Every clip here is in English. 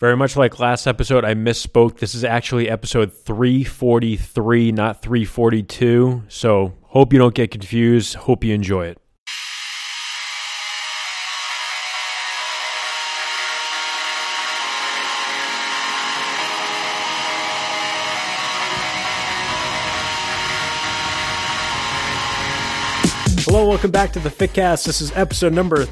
Very much like last episode, I misspoke. This is actually episode 343, not 342. So hope you don't get confused. Hope you enjoy it. Hello, welcome back to the Fitcast. This is episode number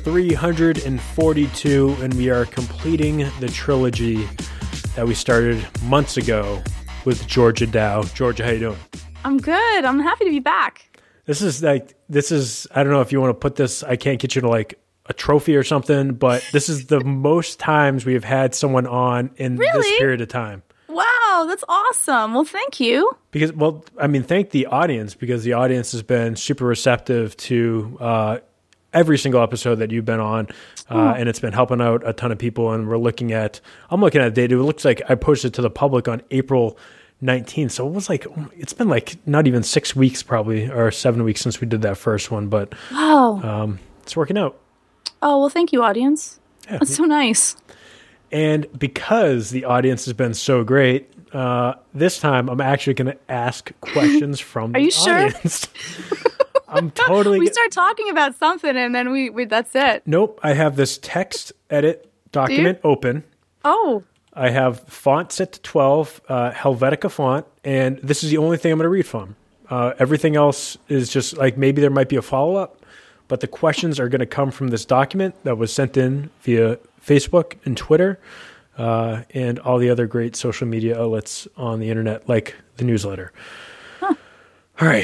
342, and we are completing the trilogy that we started months ago with Georgia Dow. Georgia, how you doing? I'm good. I'm happy to be back. This is, I don't know if you want to put this, I can't get you to like a trophy or something, but this is the most times we have had someone on in this period of time. Wow, that's awesome. Well, thank you. Thank the audience, because the audience has been super receptive to every single episode that you've been on, and it's been helping out a ton of people. And I'm looking at the data. It looks like I posted to the public on April 19th. So it's been like not even 6 weeks probably, or 7 weeks since we did that first one, but wow, it's working out. Oh, well, thank you, audience. Yeah. That's so nice. And because the audience has been so great, this time I'm actually going to ask questions from the audience. I'm totally... We start talking about something and then we that's it. Nope. I have this text edit document open. Oh. I have font set to 12, Helvetica font, and this is the only thing I'm going to read from. Everything else is just like maybe there might be a follow-up, but the questions are going to come from this document that was sent in via Facebook and Twitter, and all the other great social media outlets on the internet, like the newsletter. Huh. All right.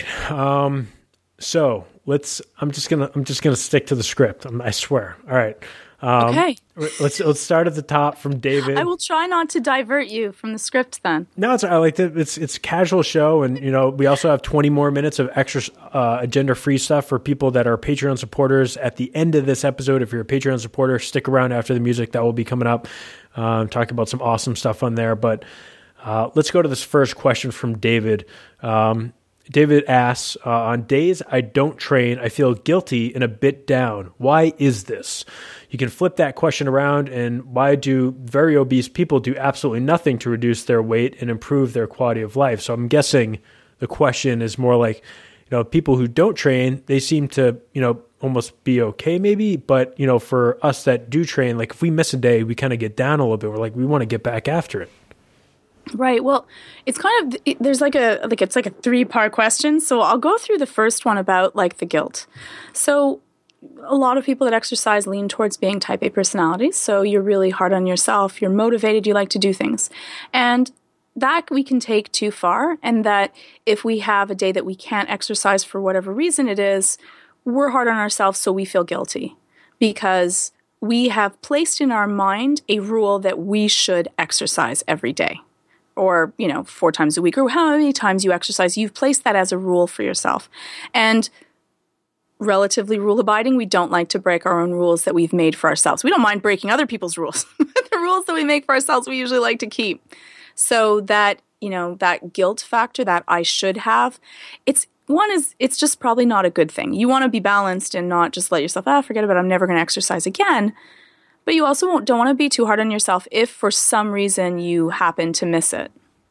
So I'm just gonna stick to the script. I swear. All right. Okay. Let's start at the top from David. I will try not to divert you from the script then. No, it's a casual show, and we also have 20 more minutes of extra agenda-free stuff for people that are Patreon supporters. At the end of this episode, if you're a Patreon supporter, stick around after the music that will be coming up. Talk about some awesome stuff on there. But let's go to this first question from David. David asks, on days I don't train, I feel guilty and a bit down. Why is this? You can flip that question around, and why do very obese people do absolutely nothing to reduce their weight and improve their quality of life? So I'm guessing the question is more like, people who don't train, they seem to, almost be okay maybe. But, for us that do train, like if we miss a day, we kind of get down a little bit. We're like, we want to get back after it. Right. Well, it's kind of, there's it's like a 3-part question. So I'll go through the first one about like the guilt. So a lot of people that exercise lean towards being type A personalities. So you're really hard on yourself. You're motivated. You like to do things. And that we can take too far. And that if we have a day that we can't exercise for whatever reason it is, we're hard on ourselves. So we feel guilty because we have placed in our mind a rule that we should exercise every day. Or, 4 times a week, or how many times you exercise, you've placed that as a rule for yourself. And relatively rule-abiding, we don't like to break our own rules that we've made for ourselves. We don't mind breaking other people's rules. The rules that we make for ourselves, we usually like to keep. So that, that guilt factor that I should have, it's just probably not a good thing. You want to be balanced and not just let yourself, forget about it, I'm never going to exercise again. But you also don't want to be too hard on yourself if for some reason you happen to miss it.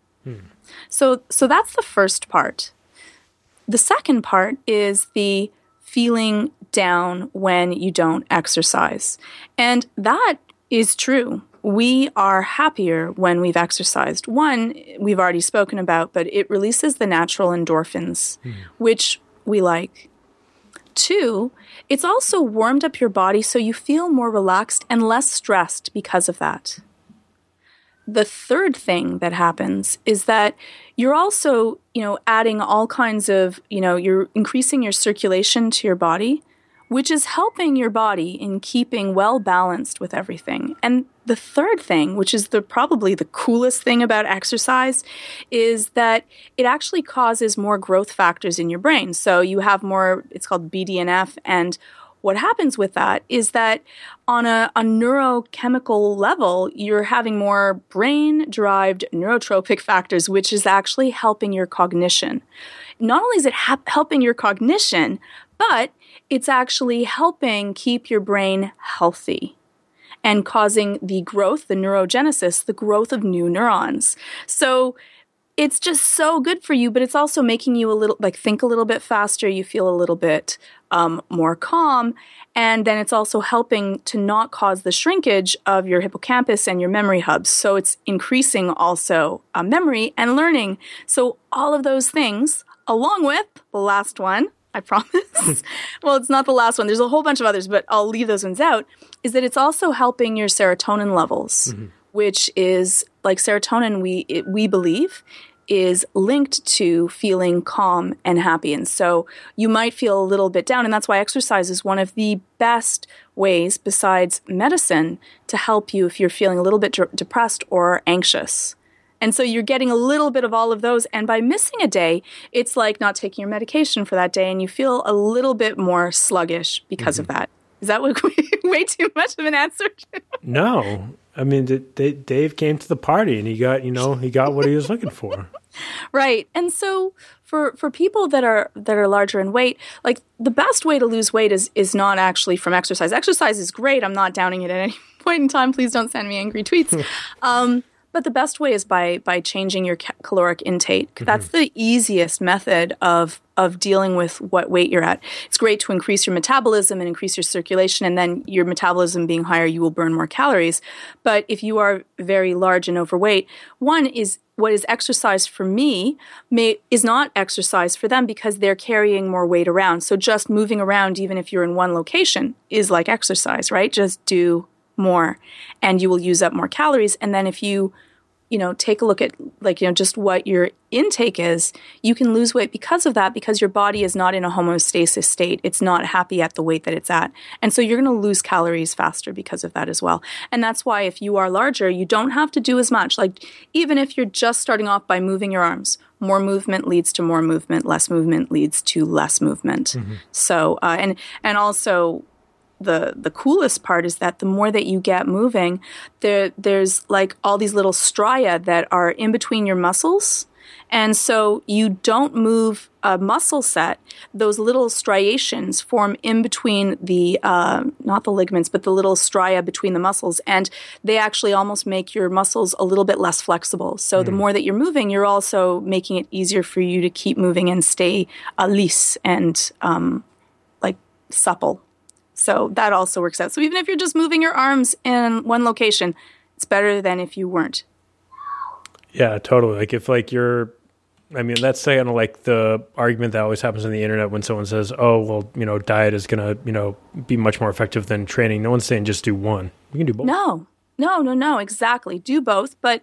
So that's the first part. The second part is the feeling down when you don't exercise. And that is true. We are happier when we've exercised. One, we've already spoken about, but it releases the natural endorphins, which we like. 2, it's also warmed up your body so you feel more relaxed and less stressed because of that. The third thing that happens is that you're also, adding all kinds of, you're increasing your circulation to your body, which is helping your body in keeping well balanced with everything. And the third thing, which is probably the coolest thing about exercise, is that it actually causes more growth factors in your brain. So you have more, it's called BDNF, and what happens with that is that on a neurochemical level, you're having more brain-derived neurotropic factors, which is actually helping your cognition. Not only is it helping your cognition, but it's actually helping keep your brain healthy. and causing the growth, the neurogenesis, the growth of new neurons. So it's just so good for you, but it's also making you a little, like, think a little bit faster. You feel a little bit more calm. And then it's also helping to not cause the shrinkage of your hippocampus and your memory hubs. So it's increasing also memory and learning. So all of those things, along with the last one, I promise. Well, it's not the last one. There's a whole bunch of others, but I'll leave those ones out, is that it's also helping your serotonin levels, which is, like, serotonin, we believe, is linked to feeling calm and happy. And so you might feel a little bit down, and that's why exercise is one of the best ways, besides medicine, to help you if you're feeling a little bit depressed or anxious. And so you're getting a little bit of all of those, and by missing a day, it's like not taking your medication for that day, and you feel a little bit more sluggish because of that. Is that way too much of an answer? No. I mean, Dave came to the party and he got what he was looking for. Right. And so for people that are larger in weight, like, the best way to lose weight is not actually from exercise. Exercise is great. I'm not downing it at any point in time. Please don't send me angry tweets. But the best way is by changing your caloric intake. That's the easiest method of dealing with what weight you're at. It's great to increase your metabolism and increase your circulation, and then your metabolism being higher, you will burn more calories. But if you are very large and overweight, one is what is exercise for me is not exercise for them, because they're carrying more weight around. So just moving around, even if you're in one location, is like exercise, right? Just do more and you will use up more calories. And then if you take a look at, like, just what your intake is, you can lose weight because of that, because your body is not in a homeostasis state. It's not happy at the weight that it's at. And so you're going to lose calories faster because of that as well. And that's why if you are larger, you don't have to do as much. Like, even if you're just starting off by moving your arms, more movement leads to more movement, less movement leads to less movement. So, and also, the coolest part is that the more that you get moving, there's like all these little stria that are in between your muscles. And so you don't move a muscle set. Those little striations form in between the, not the ligaments, but the little stria between the muscles. And they actually almost make your muscles a little bit less flexible. So the more that you're moving, you're also making it easier for you to keep moving and stay lisse and like supple. So that also works out. So even if you're just moving your arms in one location, it's better than if you weren't. Yeah, totally. Like, if, like, that's kind of like the argument that always happens on the internet when someone says, oh, well, diet is going to, be much more effective than training. No one's saying just do one. You can do both. No, exactly. Do both. But,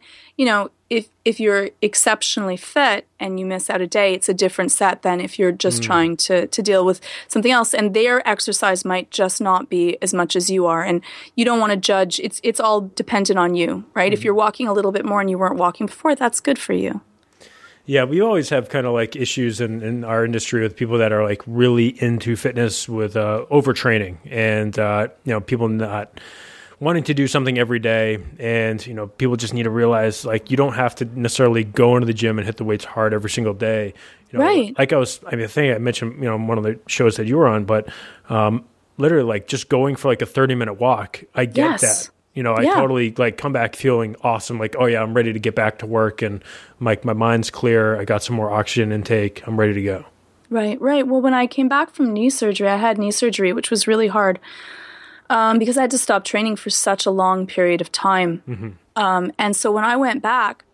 if you're exceptionally fit and you miss out a day, it's a different set than if you're just trying to deal with something else. And their exercise might just not be as much as you are. And you don't want to judge. It's all dependent on you, right? If you're walking a little bit more and you weren't walking before, that's good for you. Yeah, we always have kind of like issues in our industry with people that are like really into fitness with overtraining and, people not wanting to do something every day. And, people just need to realize, like, you don't have to necessarily go into the gym and hit the weights hard every single day. Right. Like I think I mentioned, one of the shows that you were on, but literally, like, just going for like a 30-minute walk, I get that. I totally, like, come back feeling awesome. Like, oh yeah, I'm ready to get back to work, and like my mind's clear. I got some more oxygen intake. I'm ready to go. Right. Well, when I came back from knee surgery, I had knee surgery, which was really hard. Because I had to stop training for such a long period of time. And so when I went back,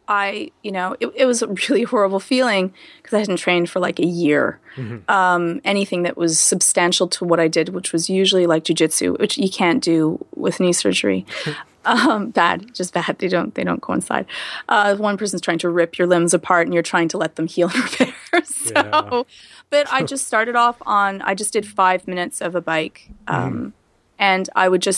it was a really horrible feeling because I hadn't trained for like a year. Anything that was substantial to what I did, which was usually like jiu-jitsu, which you can't do with knee surgery. Bad. They don't coincide. One person's trying to rip your limbs apart and you're trying to let them heal and repair. But I just started off I just did 5 minutes of a bike. And I would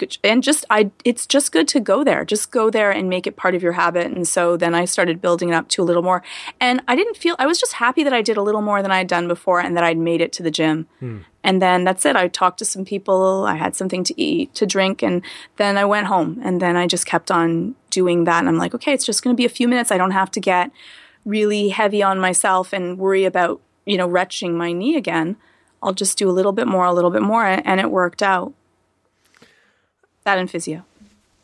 it's just good to go there. Just go there and make it part of your habit. And so then I started building it up to a little more. And I was just happy that I did a little more than I had done before and that I'd made it to the gym. And then that's it. I talked to some people. I had something to eat, to drink. And then I went home. And then I just kept on doing that. And I'm like, okay, it's just going to be a few minutes. I don't have to get really heavy on myself and worry about, retching my knee again. I'll just do a little bit more. And it worked out. That and physio.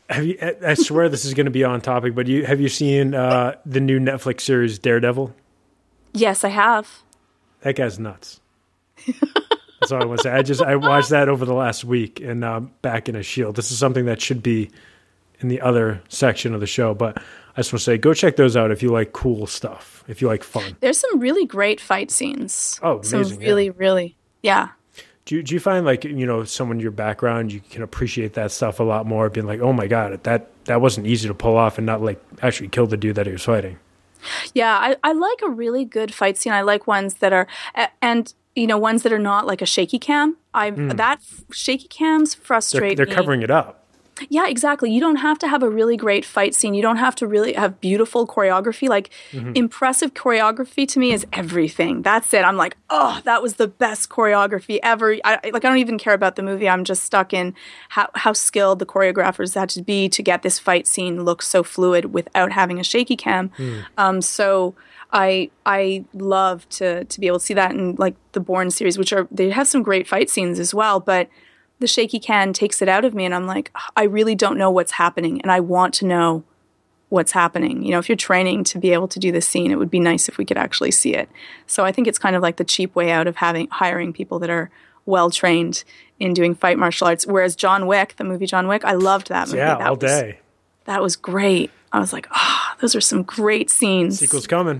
Have you? I swear this is going to be on topic, but have you seen the new Netflix series Daredevil? Yes, I have. That guy's nuts. That's all I want to say. I watched that over the last week, and now I'm back in a shield. This is something that should be in the other section of the show, but I just want to say, go check those out if you like cool stuff, if you like fun. There's some really great fight scenes. Oh, amazing! Some really, yeah. Do you find, like, someone in your background, you can appreciate that stuff a lot more, being like, oh my God, that wasn't easy to pull off and not like actually kill the dude that he was fighting? Yeah, I like a really good fight scene. I like ones that are, and ones that are not like a shaky cam. That shaky cams frustrate they're me. covering it up. Yeah, exactly. You don't have to have a really great fight scene. You don't have to really have beautiful choreography. Like, impressive choreography to me is everything. That's it. I'm like, oh, that was the best choreography ever. I don't even care about the movie. I'm just stuck in how skilled the choreographers had to be to get this fight scene look so fluid without having a shaky cam. So I love to be able to see that in like the Bourne series, they have some great fight scenes as well, but the shaky cam takes it out of me, and I'm like, I really don't know what's happening, and I want to know what's happening. If you're training to be able to do this scene, it would be nice if we could actually see it. So I think it's kind of like the cheap way out of hiring people that are well trained in doing fight martial arts. Whereas John Wick, the movie John Wick, I loved that movie. Yeah, all day. That was great. I was like, those are some great scenes. Sequel's coming.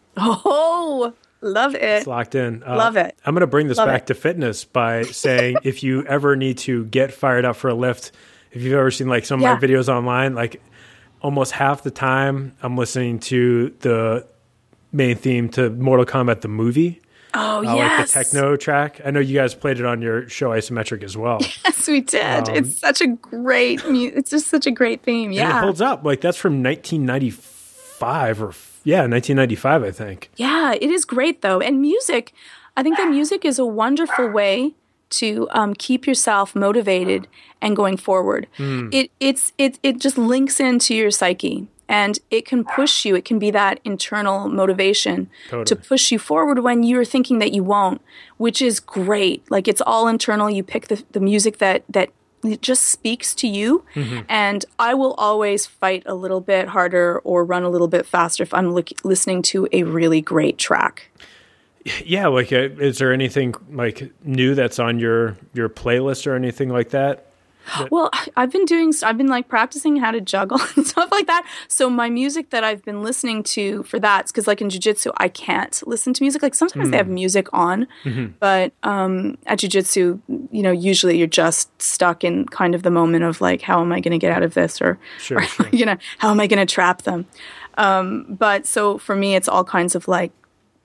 Oh, love it. It's locked in. Love it. I'm going to bring this back to fitness by saying, if you ever need to get fired up for a lift, if you've ever seen like some of my videos online, like almost half the time I'm listening to the main theme to Mortal Kombat the movie. Oh, yes. Like the techno track. I know you guys played it on your show Isometric as well. Yes, we did. It's such a great it's just such a great theme. Yeah. And it holds up. Like, that's from 1995 or 1995, I think. Yeah, it is great though. And music, I think that music is a wonderful way to keep yourself motivated and going forward. It just links into your psyche, and it can push you. It can be that internal motivation to push you forward when you're thinking that you won't, which is great. Like, it's all internal. You pick the music that it just speaks to you. And I will always fight a little bit harder or run a little bit faster if I'm listening to a really great track. Yeah, like, is there anything like new that's on your playlist or anything like that? Well, I've been like practicing how to juggle and stuff like that. So my music that I've been listening to for that, because like in jiu-jitsu, I can't listen to music. Like, sometimes they have music on, but at jiu-jitsu, usually you're just stuck in kind of the moment of like, how am I going to get out of this? Or sure. How am I going to trap them? But so for me, it's all kinds of like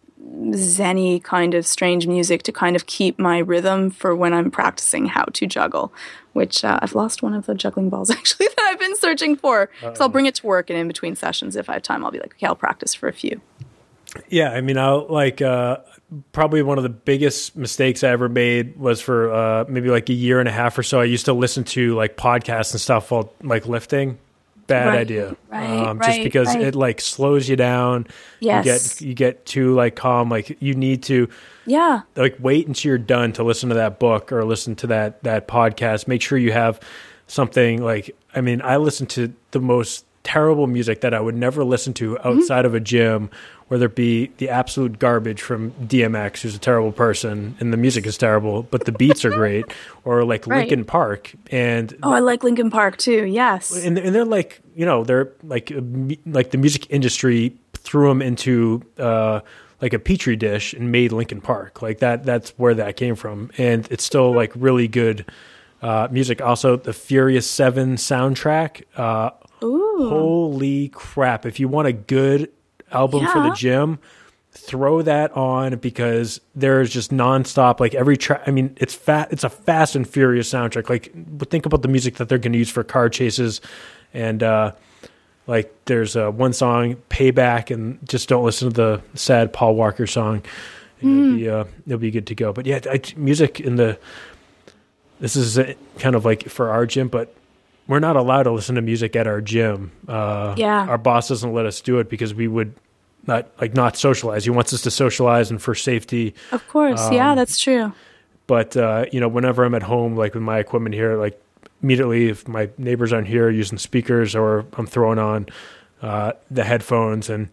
zen-y kind of strange music to kind of keep my rhythm for when I'm practicing how to juggle, which I've lost one of the juggling balls actually that I've been searching for. So I'll bring it to work, and in between sessions, if I have time, I'll be like, okay, I'll practice for a few. Yeah, I mean, I'll like probably one of the biggest mistakes I ever made was for maybe like a year and a half or so. I used to listen to like podcasts and stuff while like lifting. Bad idea. Just because it like slows you down. Yes. You get too like calm. Like, you need to like wait until you're done to listen to that book or listen to that podcast. Make sure you have something like, I mean, I listen to the most terrible music that I would never listen to outside of a gym, whether it be the absolute garbage from DMX, who's a terrible person, and the music is terrible, but the beats are great, or like Linkin Park. And I like Linkin Park too. Yes, and they're like, they're like the music industry threw them into like a petri dish and made Linkin Park. Like that's where that came from, and it's still like really good music. Also, the Furious 7 soundtrack. Holy crap! If you want a good album for the gym, throw that on, because there's just nonstop, like every track. I mean, it's a Fast and Furious soundtrack. Like, think about the music that they're going to use for car chases, and like there's one song, Payback, and just don't listen to the sad Paul Walker song. It'll be good to go. But yeah, music this is kind of like for our gym, but we're not allowed to listen to music at our gym. Our boss doesn't let us do it because we would not socialize. He wants us to socialize and for safety. Of course. Yeah, that's true. But, whenever I'm at home, like with my equipment here, like immediately, if my neighbors aren't here, using speakers, or I'm throwing on the headphones and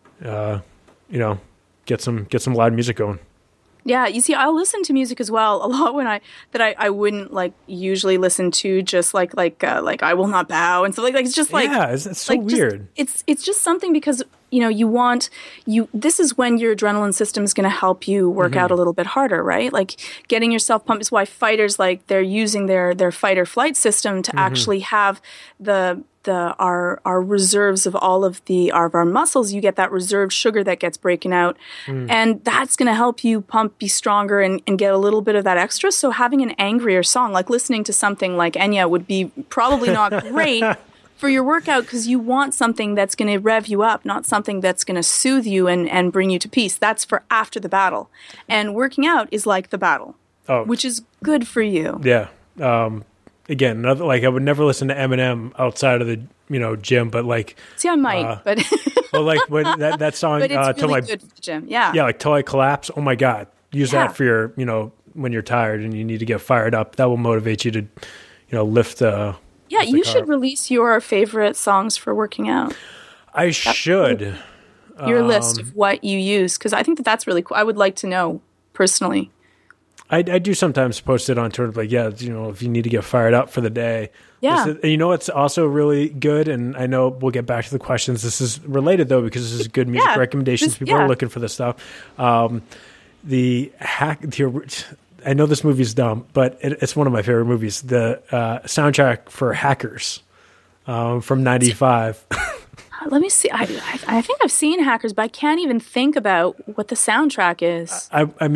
get some loud music going. Yeah, you see, I'll listen to music as well a lot I wouldn't like usually listen to, just like I Will Not Bow and stuff like it's just like it's so weird. It's just something because this is when your adrenaline system is going to help you work out a little bit harder, right? Like getting yourself pumped is why fighters, like, they're using their fight or flight system to actually have our reserves of all of our muscles. You get that reserved sugar that gets breaking out, and that's going to help you be stronger and get a little bit of that extra. So having an angrier song, like listening to something like Enya, would be probably not great for your workout, because you want something that's going to rev you up, not something that's going to soothe you and bring you to peace. That's for after the battle. And working out is like the battle, which is good for you. Yeah. Again, like, I would never listen to Eminem outside of the gym, but like, see, I might, but well, like when that song, but it's really good for the gym. Yeah, like Till I Collapse. Oh my God, use that for your when you're tired and you need to get fired up. That will motivate you to lift. Yeah, you should release your favorite songs for working out. I should. Your list of what you use, because I think that's really cool. I would like to know personally. I do sometimes post it on Twitter, like, if you need to get fired up for the day. Yeah. It's also really good, and I know we'll get back to the questions. This is related, though, because this is good music recommendations. People are looking for this stuff. I know this movie's dumb, but it's one of my favorite movies. The soundtrack for Hackers from 95. Let me see. I think I've seen Hackers, but I can't even think about what the soundtrack is.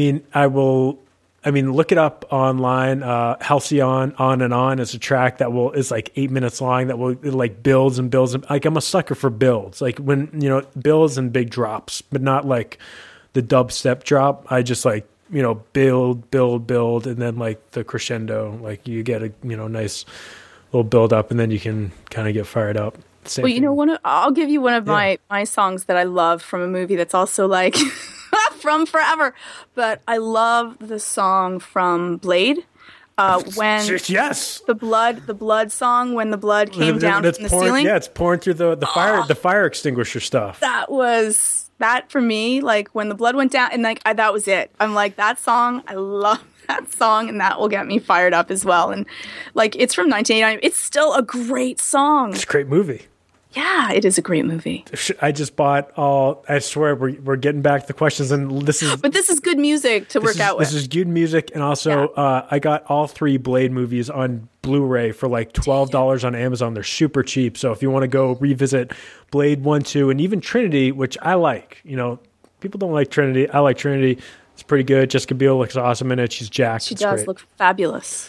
I mean, look it up online. Halcyon On and On is a track that is like 8 minutes long, that it like builds and builds. Like, I'm a sucker for builds. Like, when, builds and big drops, but not like the dubstep drop. I just like, build, and then like the crescendo, like you get a, nice little build up, and then you can kind of get fired up. Same thing. I'll give you one of my songs that I love from a movie that's also like from forever, but I love the song from Blade. When the blood song, when the blood came down from the ceiling. Yeah, it's pouring through the fire extinguisher stuff. That for me, like when the blood went down, and like that was it. I'm like, that song, I love that song, and that will get me fired up as well. And like, it's from 1989. It's still a great song. It's a great movie. Yeah, it is a great movie. I just bought all. I swear, we're getting back to the questions, and this is good music to work out with. This is good music, and also I got all 3 Blade movies on Blu-ray for like $12 on Amazon. They're super cheap, so if you want to go revisit Blade 1, 2, and even Trinity, which I like. People don't like Trinity. I like Trinity. It's pretty good. Jessica Biel looks awesome in it. She's jacked. She does look fabulous.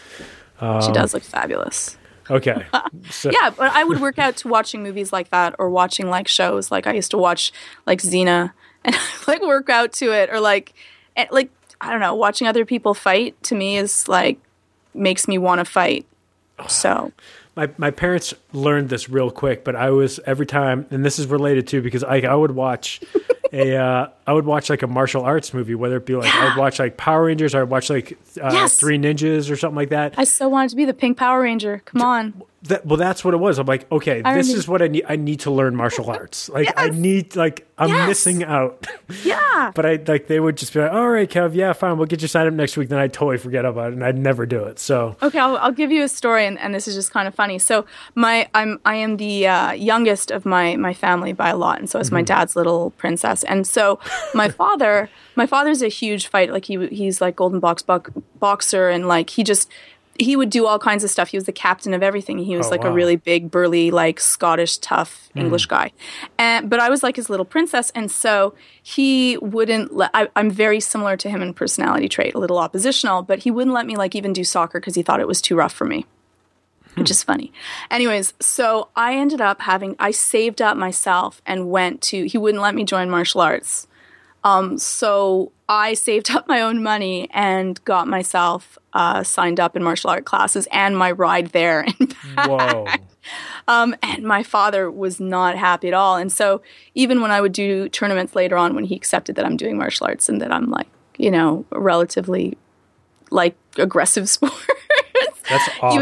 Okay. So. Yeah, but I would work out to watching movies like that, or watching like shows. Like, I used to watch like Xena, and like work out to it, or like I don't know, watching other people fight to me is like makes me want to fight. So my parents learned this real quick, but I was every time, and this is related too, because I would watch like a martial arts movie, whether it be like I would watch like Power Rangers, or I would watch like Three Ninjas or something like that. I so wanted to be the Pink Power Ranger. Come on. That's what it was. I'm like, okay, this is what I need. I need to learn martial arts. Like, I need, like, I'm missing out. Yeah. But they would just be like, all right, Kev, yeah, fine, we'll get you signed up next week. Then I'd totally forget about it, and I'd never do it. So okay, I'll give you a story, and this is just kind of funny. So I am the youngest of my family by a lot, and so is my dad's little princess. And so my father's a huge fighter. Like, he's like golden boxer, and like he would do all kinds of stuff. He was the captain of everything. He was a really big, burly, like Scottish, tough English guy. But I was like his little princess. And so he wouldn't I'm very similar to him in personality trait, a little oppositional, but he wouldn't let me like even do soccer because he thought it was too rough for me, which is funny. Anyways, so I ended up I saved up myself and he wouldn't let me join martial arts. So I saved up my own money and got myself signed up in martial art classes and my ride there and back. Whoa. And my father was not happy at all. And so even when I would do tournaments later on, when he accepted that I'm doing martial arts and that I'm like, relatively like aggressive sports. That's awesome.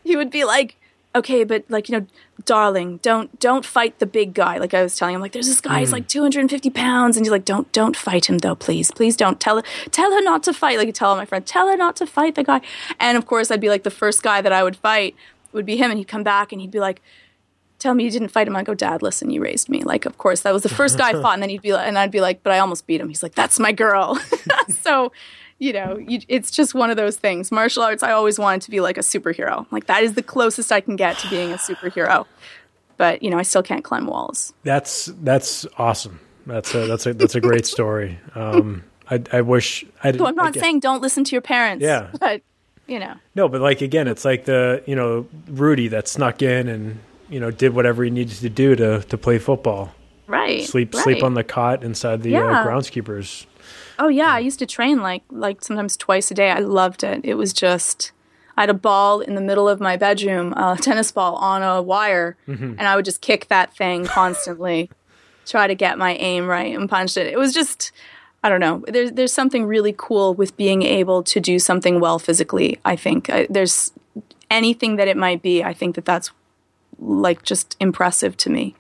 he would be like, okay, but like, darling, don't fight the big guy. Like I was telling him, like, there's this guy, he's like 250 pounds. And he's like, don't fight him though, please. Please don't tell her not to fight. Like you tell my friend, tell her not to fight the guy. And of course I'd be like, the first guy that I would fight would be him. And he'd come back and he'd be like, tell me you didn't fight him. I go, Dad, listen, you raised me. Like, of course, that was the first guy I fought. And then he'd be like, and I'd be like, but I almost beat him. He's like, that's my girl. So, it's just one of those things. Martial arts, I always wanted to be like a superhero. Like that is the closest I can get to being a superhero. But, I still can't climb walls. That's awesome. That's a great story. I wish I didn't. So I'm not saying don't listen to your parents. Yeah. But, No, but like, again, it's like the, Rudy that snuck in and, did whatever he needed to do to play football. Right. Sleep on the cot inside the groundskeepers. Oh yeah, I used to train like sometimes twice a day. I loved it. It was just, I had a ball in the middle of my bedroom, a tennis ball on a wire, and I would just kick that thing constantly, try to get my aim right and punch it. It was just, I don't know. There's something really cool with being able to do something well physically. I think there's anything that it might be. I think that's like just impressive to me.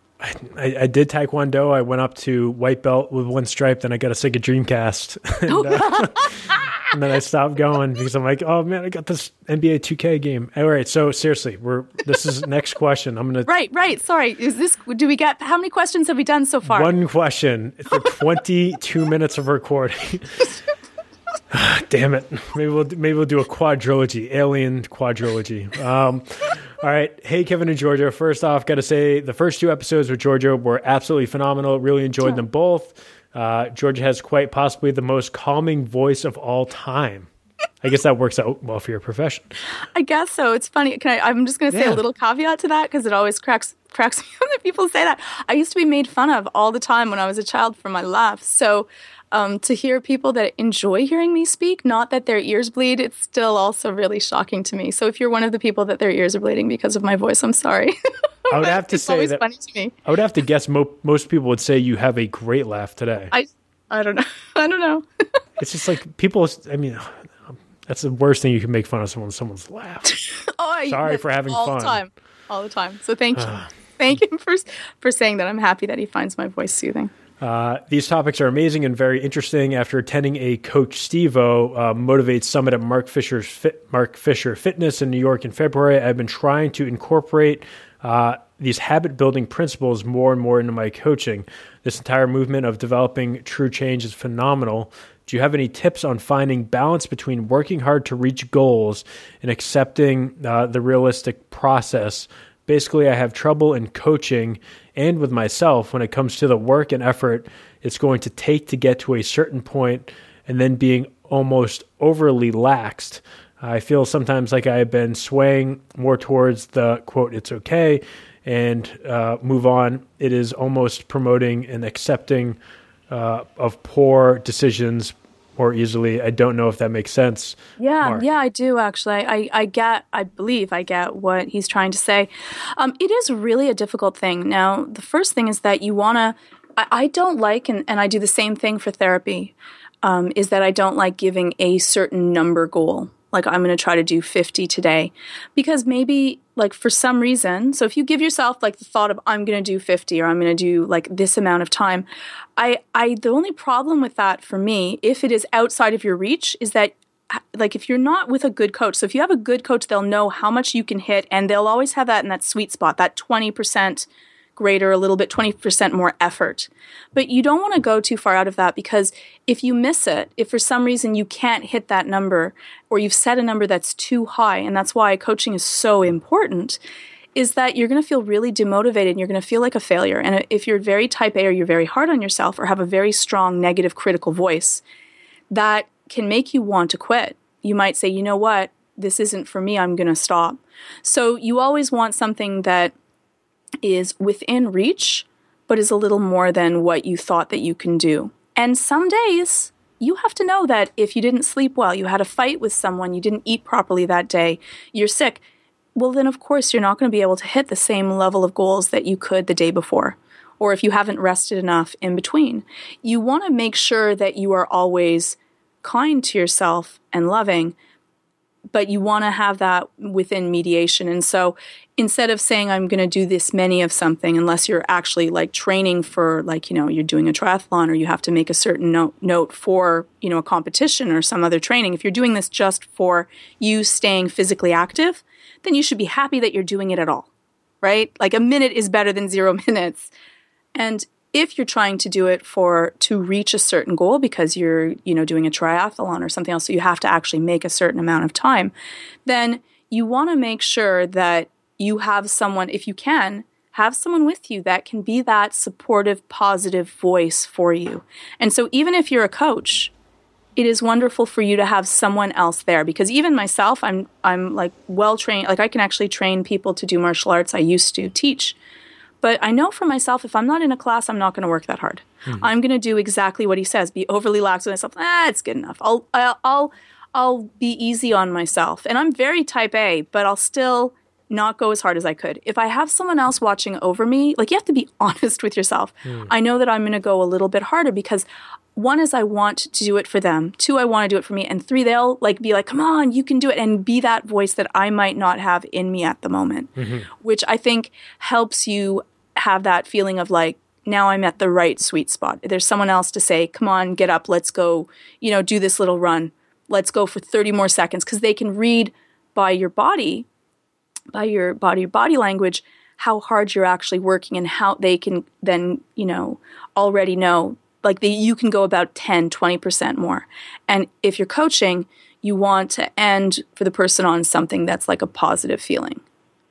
I did Taekwondo. I went up to white belt with one stripe. Then I got a Sega Dreamcast. And then I stopped going because I'm like, oh man, I got this NBA 2K game. All right. So seriously, this is next question. I'm going to. Right. Sorry. How many questions have we done so far? One question for 22 minutes of recording. Damn it. Maybe we'll do a quadrilogy, alien quadrilogy. All right. Hey, Kevin and Georgia. First off, got to say the first 2 episodes with Georgia were absolutely phenomenal. Really enjoyed them both. Georgia has quite possibly the most calming voice of all time. I guess that works out well for your profession. I guess so. It's funny. I'm just going to say a little caveat to that because it always cracks me up when people say that. I used to be made fun of all the time when I was a child for my laughs. So to hear people that enjoy hearing me speak, not that their ears bleed, it's still also really shocking to me. So if you're one of the people that their ears are bleeding because of my voice, I'm sorry. I would have to say that. Funny to me. I would have to guess most people would say you have a great laugh today. I don't know. I don't know. It's just like people. I mean, that's the worst thing you can make fun of someone's laugh. Sorry for having fun. All the time. So thank you. Thank you for saying that. I'm happy that he finds my voice soothing. These topics are amazing and very interesting. After attending a Coach Steve-O Motivate Summit at Mark Fisher Fitness in New York in February, I've been trying to incorporate these habit-building principles more and more into my coaching. This entire movement of developing true change is phenomenal. Do you have any tips on finding balance between working hard to reach goals and accepting the realistic process? Basically, I have trouble in coaching and with myself when it comes to the work and effort it's going to take to get to a certain point and then being almost overly laxed. I feel sometimes like I have been swaying more towards the, quote, it's okay, and move on. It is almost promoting and accepting of poor decisions more easily. I don't know if that makes sense. Yeah, Mark. Yeah, I do actually. I believe I get what he's trying to say. It is really a difficult thing. Now, the first thing is that you want to, I don't like, and I do the same thing for therapy, is that I don't like giving a certain number goal. Like I'm going to try to do 50 today because maybe like for some reason, so if you give yourself like the thought of I'm going to do 50 or I'm going to do like this amount of time, the only problem with that for me, if it is outside of your reach, is that like if you're not with a good coach, so if you have a good coach, they'll know how much you can hit and they'll always have that in that sweet spot, that 20% greater, a little bit 20% more effort. But you don't want to go too far out of that because if you miss it, if for some reason you can't hit that number or you've set a number that's too high, and that's why coaching is so important, is that you're going to feel really demotivated and you're going to feel like a failure. And if you're very type A or you're very hard on yourself or have a very strong negative critical voice, that can make you want to quit. You might say, you know what, this isn't for me, I'm going to stop. So you always want something that is within reach, but is a little more than what you thought that you can do. And some days you have to know that if you didn't sleep well, you had a fight with someone, you didn't eat properly that day, you're sick, well then of course you're not going to be able to hit the same level of goals that you could the day before. Or if you haven't rested enough in between. You want to make sure that you are always kind to yourself and loving, but you want to have that within mediation. And so instead of saying I'm going to do this many of something, unless you're actually like training for like, you're doing a triathlon or you have to make a certain note for, a competition or some other training. If you're doing this just for you staying physically active, then you should be happy that you're doing it at all, right? Like a minute is better than 0 minutes. And if you're trying to do it to reach a certain goal because you're, doing a triathlon or something else, so you have to actually make a certain amount of time, then you want to make sure that you have someone, if you can, have someone with you that can be that supportive, positive voice for you. And so even if you're a coach, it is wonderful for you to have someone else there, because even myself, I'm like well trained, like I can actually train people to do martial arts. I used to teach. But I know for myself, if I'm not in a class, I'm not going to work that hard. Mm-hmm. I'm going to do exactly what he says, be overly lax with myself. It's good enough. I'll be easy on myself. And I'm very type A, but I'll still not go as hard as I could. If I have someone else watching over me, like you have to be honest with yourself. I know that I'm going to go a little bit harder because one is I want to do it for them. 2, I want to do it for me. And 3, they'll like be like, come on, you can do it. And be that voice that I might not have in me at the moment, which I think helps you have that feeling of like, now I'm at the right sweet spot. There's someone else to say, come on, get up, let's go, do this little run. Let's go for 30 more seconds. Because they can read by your body, your body language, how hard you're actually working and how they can then, already know like you can go about 10, 20% more. And if you're coaching, you want to end for the person on something that's like a positive feeling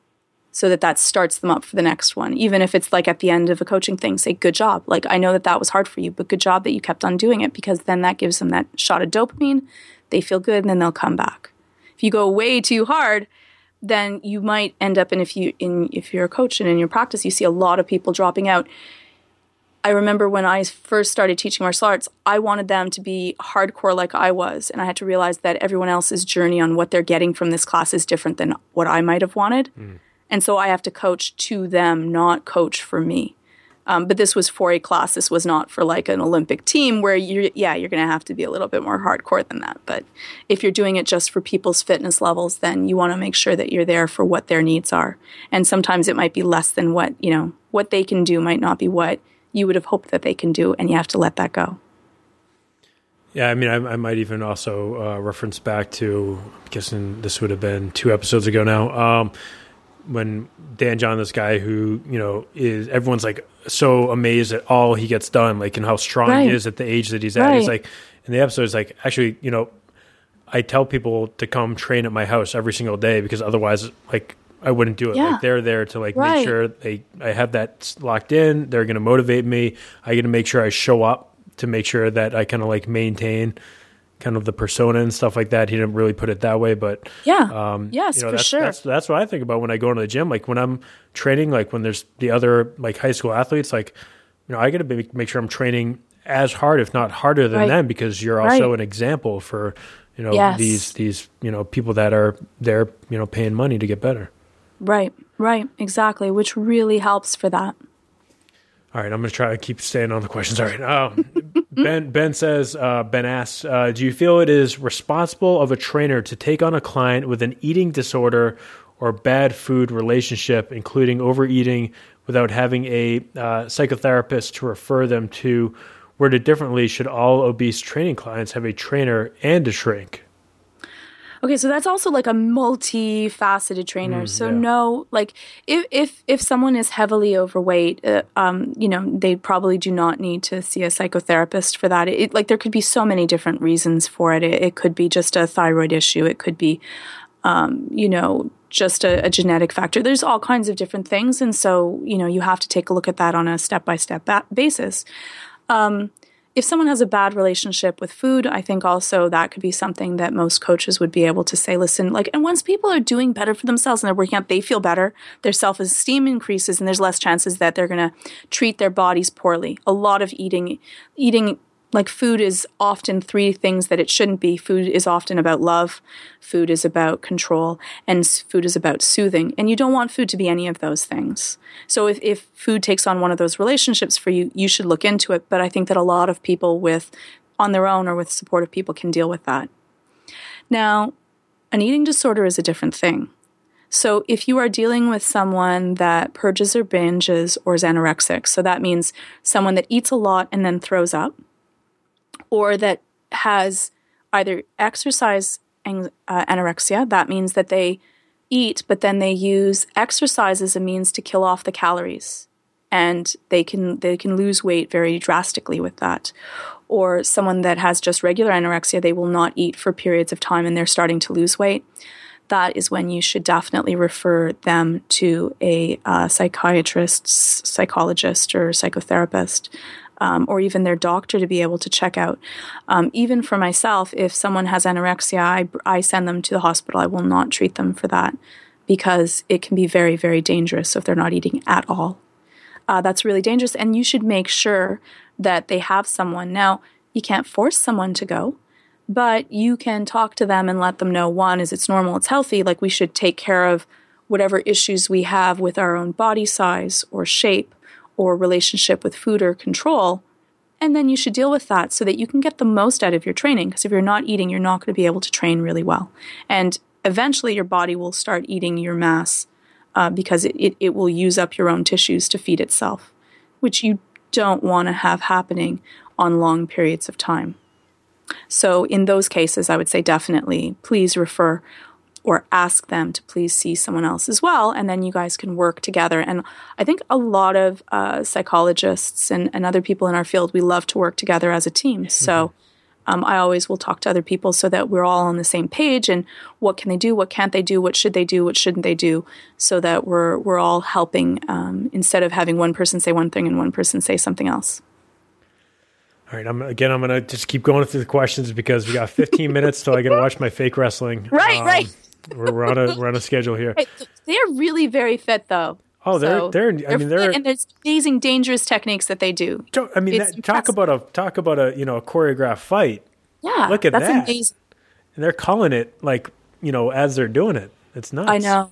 so that starts them up for the next one. Even if it's like at the end of a coaching thing, say, good job. Like, I know that was hard for you, but good job that you kept on doing it, because then that gives them that shot of dopamine. They feel good and then they'll come back. If you go way too hard, then you might end up if you're a coach and in your practice, you see a lot of people dropping out. I remember when I first started teaching martial arts, I wanted them to be hardcore like I was. And I had to realize that everyone else's journey on what they're getting from this class is different than what I might have wanted. And so I have to coach to them, not coach for me. But this was for a class. This was not for like an Olympic team where you're going to have to be a little bit more hardcore than that. But if you're doing it just for people's fitness levels, then you want to make sure that you're there for what their needs are. And sometimes it might be less than what they can do might not be what you would have hoped that they can do, and you have to let that go. Yeah, I mean, I might even also reference back to, I'm guessing this would have been 2 episodes ago now, when Dan John, this guy who, is, everyone's like so amazed at all he gets done, like, and how strong he is at the age that he's at. He's like, in the episode, it's like, actually, I tell people to come train at my house every single day because otherwise, like, I wouldn't do it. Like, they're there to like make sure I have that locked in. They're going to motivate me. I got to make sure I show up to make sure that I kind of like maintain kind of the persona and stuff like that. He didn't really put it that way, but yes, for sure. That's what I think about when I go into the gym. Like when I'm training, like when there's the other like high school athletes, like, I got to make sure I'm training as hard, if not harder than them, because you're also an example for, these people that are there, paying money to get better. Right, exactly, which really helps for that. All right, I'm going to try to keep staying on the questions. All right, Ben says, Ben asks, do you feel it is responsible of a trainer to take on a client with an eating disorder or bad food relationship, including overeating, without having a psychotherapist to refer them to? Worded differently, should all obese training clients have a trainer and a shrink? Okay, so that's also like a multifaceted trainer. No, like if someone is heavily overweight, they probably do not need to see a psychotherapist for that. Like there could be so many different reasons for it. It could be just a thyroid issue. It could be, just a genetic factor. There's all kinds of different things, and so you have to take a look at that on a step-by-step basis. If someone has a bad relationship with food, I think also that could be something that most coaches would be able to say, listen, like, and once people are doing better for themselves and they're working out, they feel better, their self-esteem increases, and there's less chances that they're going to treat their bodies poorly. A lot of eating, like food is often 3 things that it shouldn't be. Food is often about love, food is about control, and food is about soothing. And you don't want food to be any of those things. So if food takes on one of those relationships for you, you should look into it. But I think that a lot of people on their own or with supportive people can deal with that. Now, An eating disorder is a different thing. So if you are dealing with someone that purges or binges or is anorexic, so that means someone that eats a lot and then throws up, or that has either exercise anorexia, that means that they eat, but then they use exercise as a means to kill off the calories, and they can lose weight very drastically with that. Or someone that has just regular anorexia, they will not eat for periods of time and they're starting to lose weight. That is when you should definitely refer them to a psychiatrist, psychologist, or psychotherapist, or even their doctor to be able to check out. Even for myself, if someone has anorexia, I send them to the hospital. I will not treat them for that because it can be very, very dangerous if they're not eating at all. That's really dangerous, and you should make sure that they have someone. Now, you can't force someone to go, but you can talk to them and let them know, one, is it's normal, it's healthy, like we should take care of whatever issues we have with our own body size or shape or relationship with food or control, and then you should deal with that so that you can get the most out of your training, because if you're not eating, you're not going to be able to train really well. And eventually your body will start eating your mass because it will use up your own tissues to feed itself, which you don't want to have happening on long periods of time. So in those cases, I would say definitely please refer or ask them to please see someone else as well, and then you guys can work together. And I think a lot of psychologists and other people in our field, we love to work together as a team. So I always will talk to other people so that we're all on the same page, and what can they do, what can't they do, what should they do, what shouldn't they do, so that we're all helping instead of having one person say one thing and one person say something else. All right, I'm going to just keep going through the questions because we got 15 minutes till I get to watch my fake wrestling. Right. We're on a schedule here. They're really very fit, though. Oh, they're and there's amazing, dangerous techniques that they do. Talk about a choreographed fight. Yeah, look at that. That's amazing. And they're calling it as they're doing it. It's nuts. I know.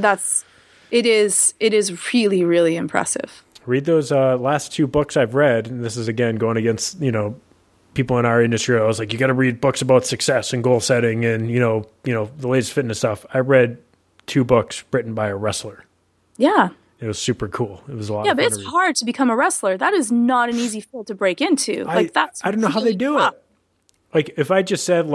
It is really, really impressive. Read those last two books I've read, and this is again going against people in our industry. I was like, you got to read books about success and goal setting and the latest fitness stuff. I read 2 books written by a wrestler. Yeah. It was super cool. It was a lot. Yeah, of but fun it's hard to become a wrestler. That is not an easy field to break into. I don't know how they do it. Like if I just said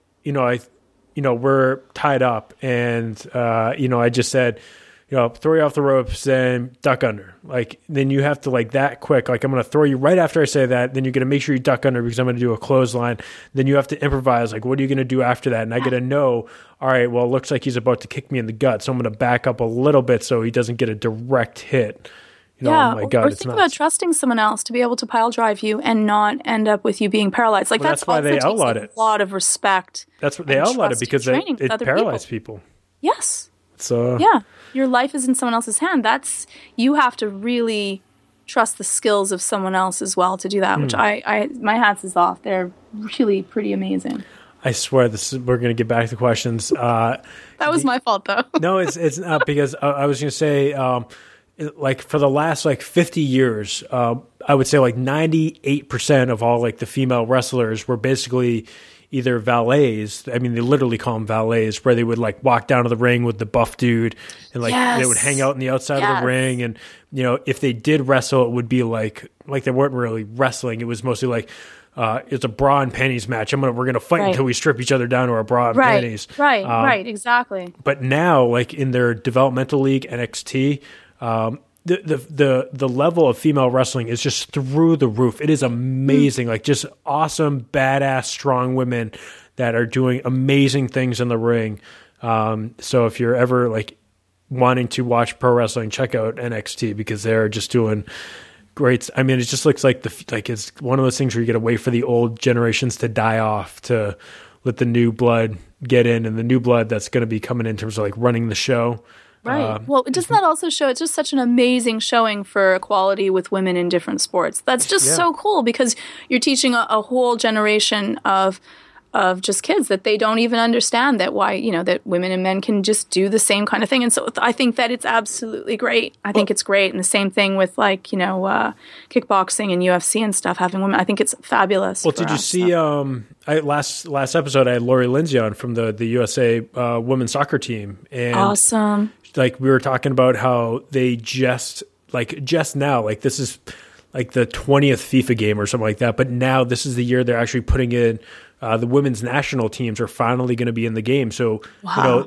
we're tied up and I just said, throw you off the ropes, then duck under. Then you have to that quick. I'm going to throw you right after I say that. Then you're going to make sure you duck under because I'm going to do a clothesline. Then you have to improvise. What are you going to do after that? And I got to know, all right, well, it looks like he's about to kick me in the gut. So I'm going to back up a little bit so he doesn't get a direct hit. Oh my God, or think about trusting someone else to be able to pile drive you and not end up with you being paralyzed. That's why they outlawed it. A lot of respect. That's what they outlawed it because it paralyzed people. Yes. So your life is in someone else's hand. You have to really trust the skills of someone else as well to do that. Which my hats is off. They're really pretty amazing. I swear we're going to get back to the questions. That was my fault though. No, it's not, because I was going to say for the last 50 years, I would say 98% of all the female wrestlers were basically either valets. I mean, they literally call them valets, where they would walk down to the ring with the buff dude and they would hang out on the outside of the ring. And, if they did wrestle, it would be like they weren't really wrestling. It was mostly it's a bra and panties match. We're going to fight until we strip each other down to our bra and panties. Right, exactly. But now, in their developmental league, NXT, the level of female wrestling is just through the roof. It is amazing. Just awesome, badass, strong women that are doing amazing things in the ring. So if you're ever wanting to watch pro wrestling, check out NXT because they're just doing great. I mean, it just looks it's one of those things where you got to wait for the old generations to die off to let the new blood get in, and the new blood that's going to be coming in terms of running the show. Right. Well, doesn't that also show it's just such an amazing showing for equality with women in different sports? That's just so cool because you're teaching a whole generation of of just kids that they don't even understand that why, that women and men can just do the same kind of thing. And so I think that it's absolutely great. I think it's great. And the same thing with kickboxing and UFC and stuff, having women. I think it's fabulous. Well, did you see, last episode I had Lori Lindsay on from the USA women's soccer team. And awesome. Like we were talking about how they just now, like this is like the 20th FIFA game or something like that. But now this is the year they're actually putting in the women's national teams are finally going to be in the game. So, wow.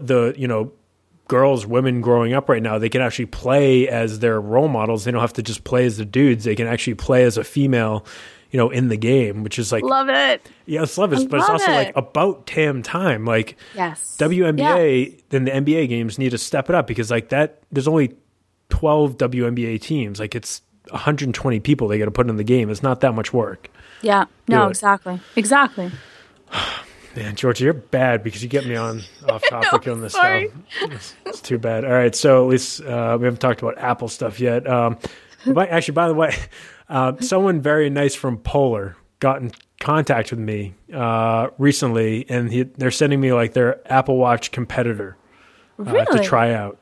Women growing up right now, they can actually play as their role models. They don't have to just play as the dudes. They can actually play as a female, in the game, which is like, love it. Yes, love it. But it's also like about damn time. Like, yes, WNBA and the NBA games need to step it up because like that, there's only 12 WNBA teams. Like it's 120 people they got to put in the game. It's not that much work. Yeah. No, exactly. Exactly. Man, Georgia, you're bad because you get me off topic on this stuff. It's too bad. All right, so at least we haven't talked about Apple stuff yet. Actually, by the way, someone very nice from Polar got in contact with me recently, and they're sending me like their Apple Watch competitor to try out.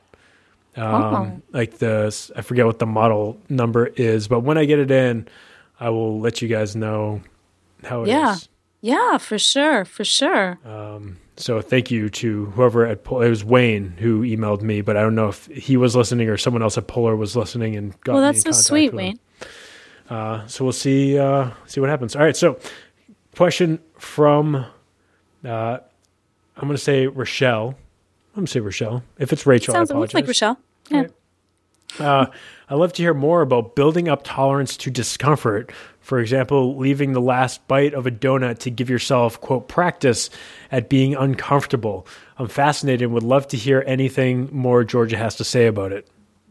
Like I forget what the model number is, but when I get it in, I will let you guys know how it is. Yeah, for sure. So thank you to whoever at Polar. It was Wayne who emailed me, but I don't know if he was listening or someone else at Polar was listening and got me in contact. Well, that's so sweet, Wayne. So we'll see what happens. All right, so question from I'm going to say Rochelle. I'm going to say Rochelle. If it's Rachel, I apologize. Sounds like Rochelle. Yeah. Right. I'd love to hear more about building up tolerance to discomfort. For example, leaving the last bite of a donut to give yourself, quote, practice at being uncomfortable. I'm fascinated and would love to hear anything more Georgia has to say about it.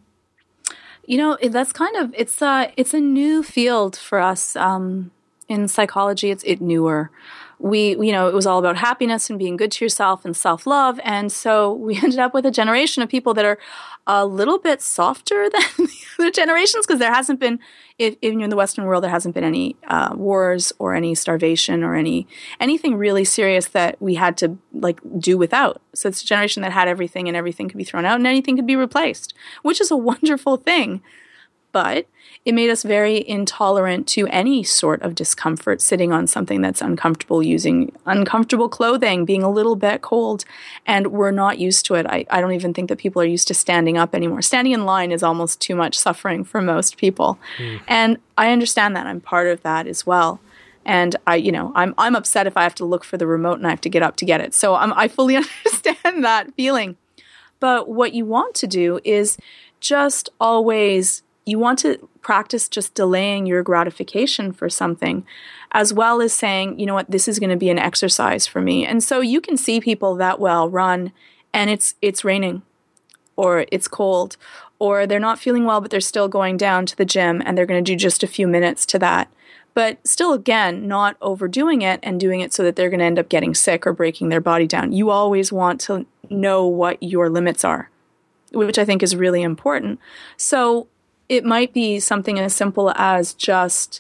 That's kind of, it's a new field for us in psychology. It's newer. It was all about happiness and being good to yourself and self-love. And so we ended up with a generation of people that are a little bit softer than the other generations because there hasn't been, even in the Western world, there hasn't been any wars or any starvation or anything really serious that we had to do without. So it's a generation that had everything and everything could be thrown out and anything could be replaced, which is a wonderful thing. But it made us very intolerant to any sort of discomfort, sitting on something that's uncomfortable, using uncomfortable clothing, being a little bit cold, and we're not used to it. I don't even think that people are used to standing up anymore. Standing in line is almost too much suffering for most people. And I understand that. I'm part of that as well. And I'm upset if I have to look for the remote and I have to get up to get it. So I fully understand that feeling. But what you want to do is just always... You want to practice just delaying your gratification for something, as well as saying, you know what, this is going to be an exercise for me. And so you can see people that run and it's raining or it's cold or they're not feeling well, but they're still going down to the gym and they're going to do just a few minutes to that. But still, again, not overdoing it and doing it so that they're going to end up getting sick or breaking their body down. You always want to know what your limits are, which I think is really important. So it might be something as simple as just,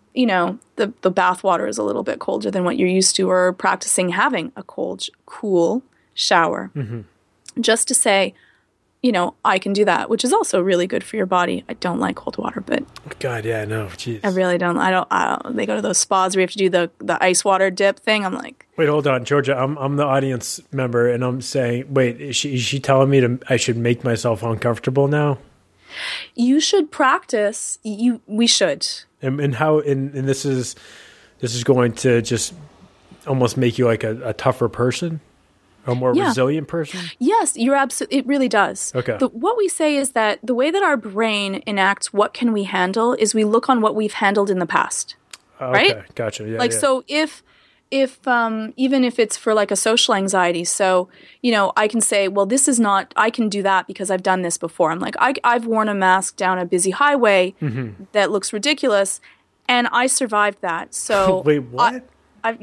the bath water is a little bit colder than what you're used to, or practicing having a cool shower. Mm-hmm. Just to say, I can do that, which is also really good for your body. I don't like cold water, but... God, yeah, no, jeez. I really don't. I don't. They go to those spas where you have to do the ice water dip thing. I'm like... Wait, hold on, Georgia. I'm the audience member, and I'm saying, wait, is she telling me I should make myself uncomfortable now? You should practice. We should. And how? And this is going to just almost make you like a tougher person, a more resilient person. Yes, you're absolutely. It really does. Okay. What we say is that the way that our brain enacts what can we handle is we look on what we've handled in the past. Okay, right? Gotcha. Yeah. So if even if it's for like a social anxiety, so, I can say, well, this is not, I can do that because I've done this before. I'm like, I've worn a mask down a busy highway that looks ridiculous and I survived that. So wait, what? Wait,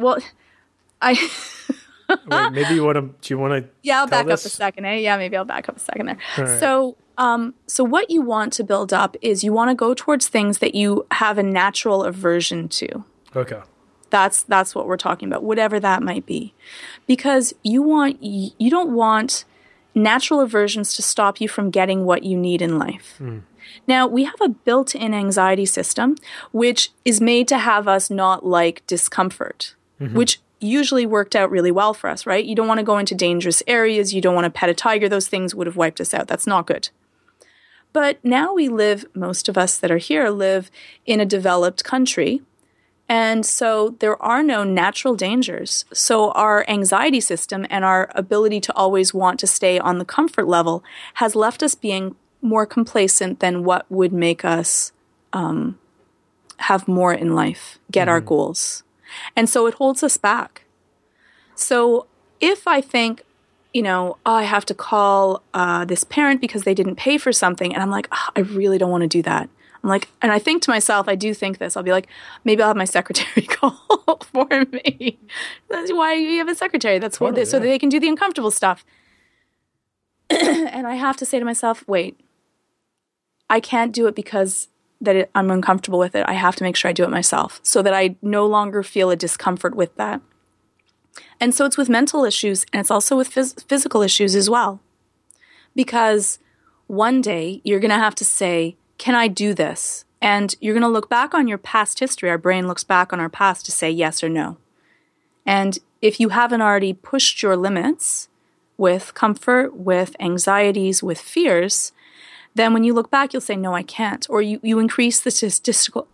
maybe you want to, I'll back up a second. Yeah, maybe I'll back up a second there. Right. So what you want to build up is you want to go towards things that you have a natural aversion to. Okay. That's what we're talking about, whatever that might be. Because you don't want natural aversions to stop you from getting what you need in life. Now, we have a built-in anxiety system, which is made to have us not like discomfort, which usually worked out really well for us, right? You don't want to go into dangerous areas. You don't want to pet a tiger. Those things would have wiped us out. That's not good. But now most of us that are here live in a developed country. And so there are no natural dangers. So our anxiety system and our ability to always want to stay on the comfort level has left us being more complacent than what would make us have more in life, get our goals. And so it holds us back. So if I think, I have to call this parent because they didn't pay for something, and I'm like, I really don't want to do that. I'm like, and I think to myself, I do think this. I'll be like, maybe I'll have my secretary call for me. That's why you have a secretary. That's so that they can do the uncomfortable stuff. And I have to say to myself, wait, I can't do it because I'm uncomfortable with it. I have to make sure I do it myself so that I no longer feel a discomfort with that. And so it's with mental issues, and it's also with physical issues as well. Because one day you're going to have to say, can I do this? And you're going to look back on your past history. Our brain looks back on our past to say yes or no. And if you haven't already pushed your limits with comfort, with anxieties, with fears, then when you look back, you'll say, no, I can't. Or you increase the statistical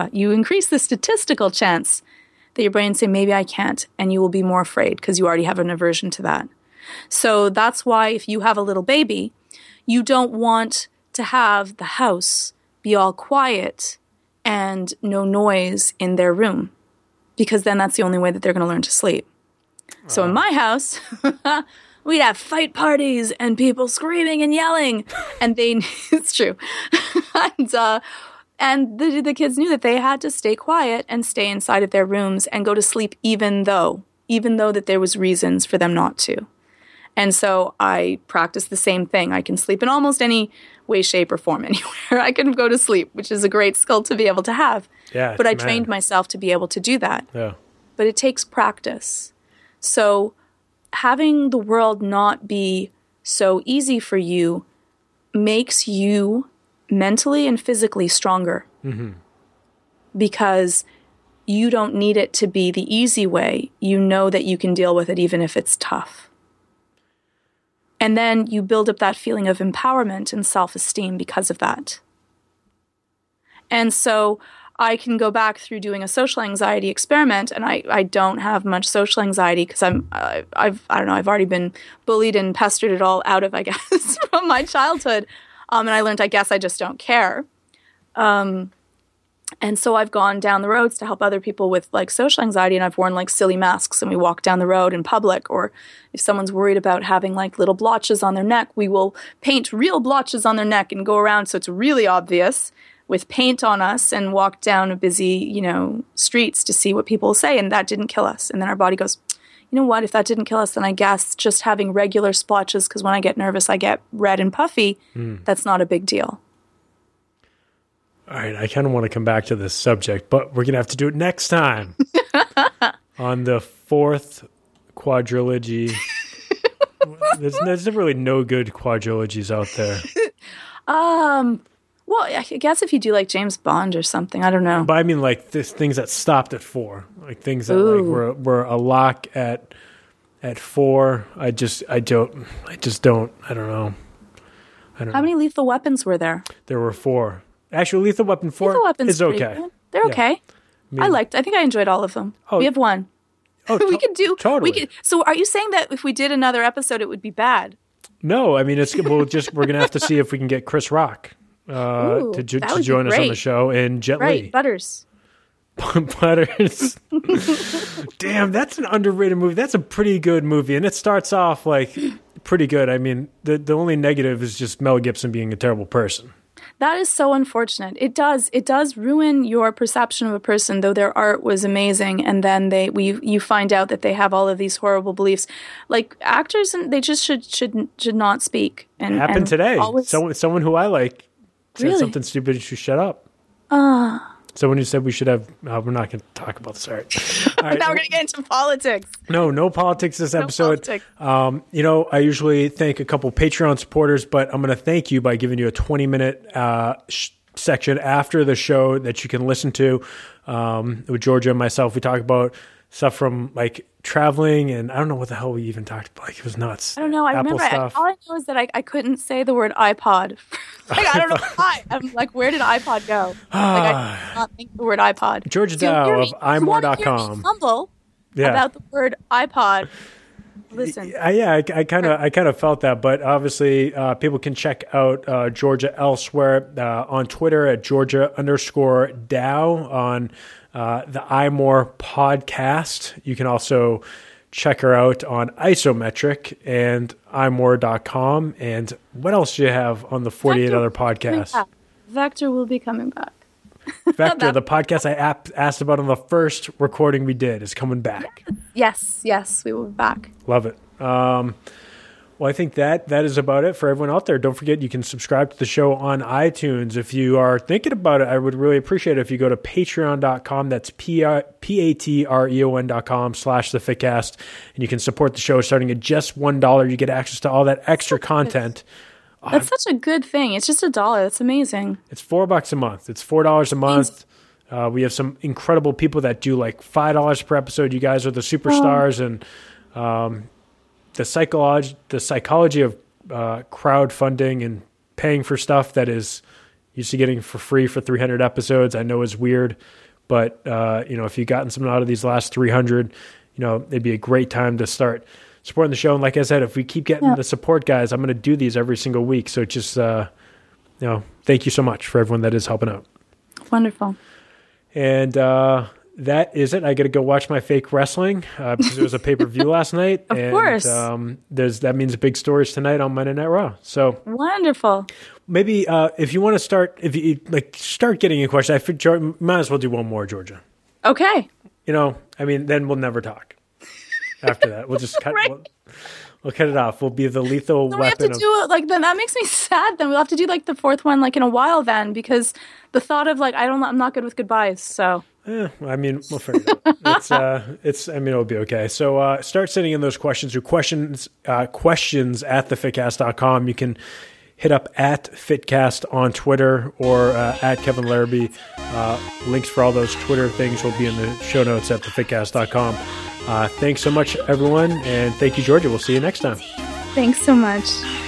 chance that your brain say, maybe I can't. And you will be more afraid because you already have an aversion to that. So that's why if you have a little baby, you don't want to have the house be all quiet and no noise in their room, because then that's the only way that they're going to learn to sleep. So in my house, we'd have fight parties and people screaming and yelling, and it's true. And the kids knew that they had to stay quiet and stay inside of their rooms and go to sleep even though that there was reasons for them not to. And so I practice the same thing. I can sleep in almost any way, shape, or form anywhere. I can go to sleep, which is a great skill to be able to have. Yeah, but I trained myself to be able to do that. Yeah. But it takes practice. So having the world not be so easy for you makes you mentally and physically stronger. Because you don't need it to be the easy way. You know that you can deal with it even if it's tough. And then you build up that feeling of empowerment and self-esteem because of that. And so I can go back through doing a social anxiety experiment, and I don't have much social anxiety because I've already been bullied and pestered it all out of, I guess, from my childhood. And I learned, I guess I just don't care. And so I've gone down the roads to help other people with like social anxiety, and I've worn like silly masks, and we walk down the road in public. Or if someone's worried about having like little blotches on their neck, we will paint real blotches on their neck and go around so it's really obvious with paint on us and walk down a busy, streets to see what people will say. And that didn't kill us. And then our body goes, you know what, if that didn't kill us, then I guess just having regular splotches, because when I get nervous, I get red and puffy. That's not a big deal. All right, I kind of want to come back to this subject, but we're going to have to do it next time on the fourth quadrilogy. There's really no good quadrilogies out there. Well, I guess if you do like James Bond or something, I don't know. But I mean, like things that stopped at 4, like things that like were a lock at 4. I don't know. How many Lethal Weapons were there? There were 4. Actually, Lethal Weapon 4 is okay. Good. They're okay. I think I enjoyed all of them. We have one. We could do totally. So, are you saying that if we did another episode, it would be bad? No, I mean we're gonna have to see if we can get Chris Rock to join us on the show, and Jet Li. Butters. Butters. Damn, that's an underrated movie. That's a pretty good movie, and it starts off like pretty good. I mean, the only negative is just Mel Gibson being a terrible person. That is so unfortunate. It does ruin your perception of a person, though their art was amazing, and then you find out that they have all of these horrible beliefs. Like actors, and they just should not speak. And, it happened today. Always, someone who I like said really? something stupid and she shut up. So when you said we should have, we're not going to talk about this. All right. All right. Now we're going to get into politics. No politics this episode. Politics. I usually thank a couple Patreon supporters, but I'm going to thank you by giving you a 20-minute section after the show that you can listen to with Georgia and myself. We talk about stuff from like traveling, and I don't know what the hell we even talked about. Like, it was nuts. I don't know. I Apple remember. stuff. All I know is that I couldn't say the word iPod. Like, I don't know why. I'm like, where did iPod go? Like, I could not think the word iPod. Georgia Dow of imore.com. Humble about the word iPod. Listen. I kind of felt that, but obviously people can check out Georgia elsewhere on Twitter at Georgia_Dow on the iMore podcast. You can also check her out on Isometric and imore.com. And what else do you have on the 48 other podcasts? Vector will be coming back. Vector, the podcast I asked about on the first recording we did, is coming back. Yes, we will be back. Love it. Well, I think that is about it for everyone out there. Don't forget, you can subscribe to the show on iTunes. If you are thinking about it, I would really appreciate it if you go to patreon.com. That's patreon.com/thefitcast. And you can support the show starting at just $1. You get access to all that extra content. That's such a good thing. It's just $1. That's amazing. It's $4 a month. It's $4 a month. We have some incredible people that do like $5 per episode. You guys are the superstars, and the psychology of crowdfunding and paying for stuff that is used to getting for free for 300 episodes, I know is weird, but if you've gotten something out of these last 300, it'd be a great time to start supporting the show. And like I said, if we keep getting the support, guys, I'm going to do these every single week. So just, thank you so much for everyone that is helping out. Wonderful. And that is it. I got to go watch my fake wrestling because it was a pay-per-view last night. Of course. That means big stories tonight on Monday Night Raw. So wonderful. maybe if you want to start, if you start getting a question, I think might as well do one more, Georgia. Okay. Then we'll never talk. After that, we'll just cut. Right. We'll cut it off. We'll be the lethal weapon. We have to do it then. That makes me sad. Then we'll have to do the fourth one in a while. Then because the thought of I'm not good with goodbyes. So. We'll figure it out. It'll be okay. So start sending in those questions or questions at thefitcast.com. You can hit up at Fitcast on Twitter or at Kevin Larrabee. Links for all those Twitter things will be in the show notes at thefitcast.com. Thanks so much, everyone, and thank you, Georgia. We'll see you next time. Thanks so much.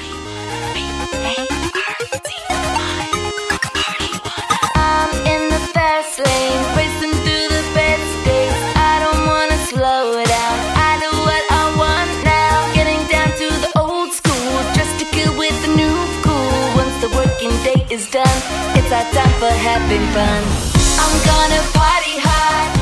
I'm in the fast lane, racing through the best days. I don't wanna slow down. I know what I want now. Getting down to the old school, just to kill with the new cool. Once the working day is done, it's our time for having fun. I'm gonna party hard.